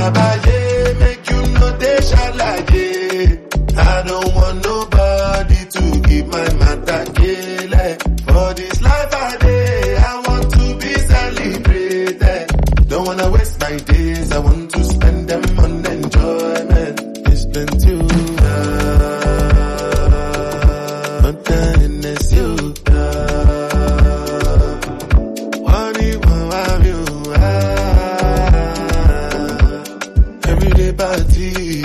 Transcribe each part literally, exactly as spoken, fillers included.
trabaye, make you know they shalaye. I don't want nobody to keep my matter kele. For this life I day, I want to be celebrated. Don't wanna waste my days, I want to spend them on enjoyment. It's plenty of but then it's you. One even have you. Everyday party.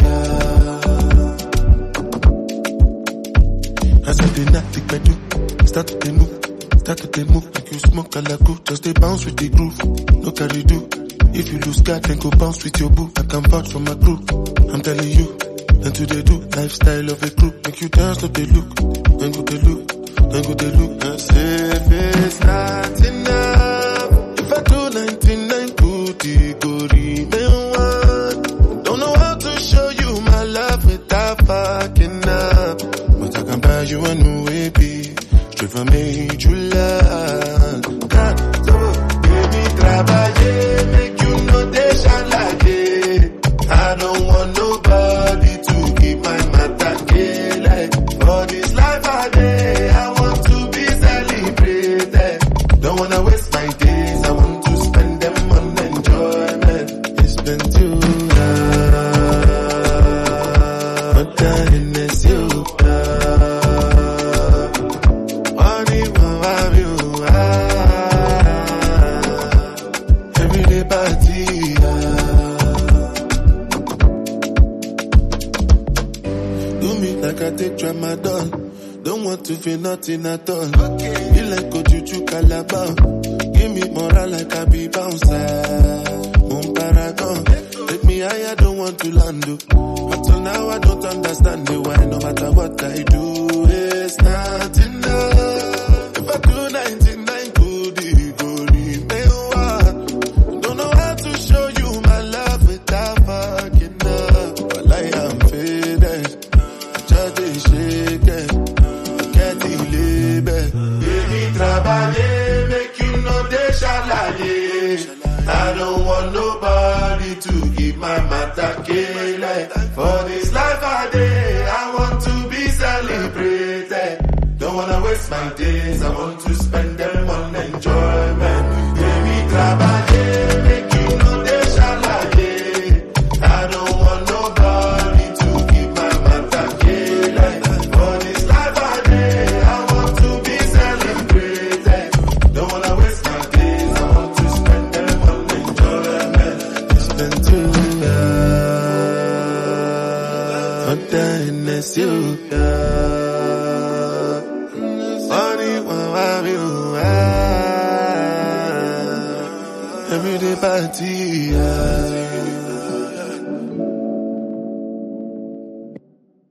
As I did not think I do. Start to the move. Start to the move. Like you smoke a la cool. Just they bounce with the groove. No carry do. If you lose God, then go bounce with your boo. I can vouch for my crew. I'm telling you. And to they do. Lifestyle of a crew. Make you dance to the look. Then go the look. Then go the look. And say if it's not enough. If I do ninety-nine goody goody, then what? Don't know how to show you my love without fucking up. But I can buy you a new A P. Straight from major love. God, so baby, trabaye, make you know they shalaye. I don't want nobody to keep my matter kele. For this life I day, I want to be celebrated. Don't wanna waste my days, I want to spend them on enjoyment. It's been too long, but then it's you. Everyday party. Do me like I take tramadol. Don't want to feel nothing at all. Okay. Be like Ojuju Calabar. Give me moral like I be bouncer. Moon paragon. Take me higher, don't want to land. But till now I don't understand the why. No matter what I do, it's not enough. If I do ninety-nine goody goody, then what? Don't know how to show you my love without fucking up. But I am faded. I just dey shake it. I can't delay. Baby, trabaye, make you know they shalaye. I don't want nobody to keep my matter kele. For this life I day, I want to be celebrated. Don't wanna waste my days, I want to spend them on enjoyment. Baby, trabaye, make you know they shalaye. I don't want nobody to keep my matter kele. For this life I day, I want to be celebrated. Don't wanna waste my days, I want to spend them on enjoyment. It's been too long, but then it's you. Everyday party, yeah.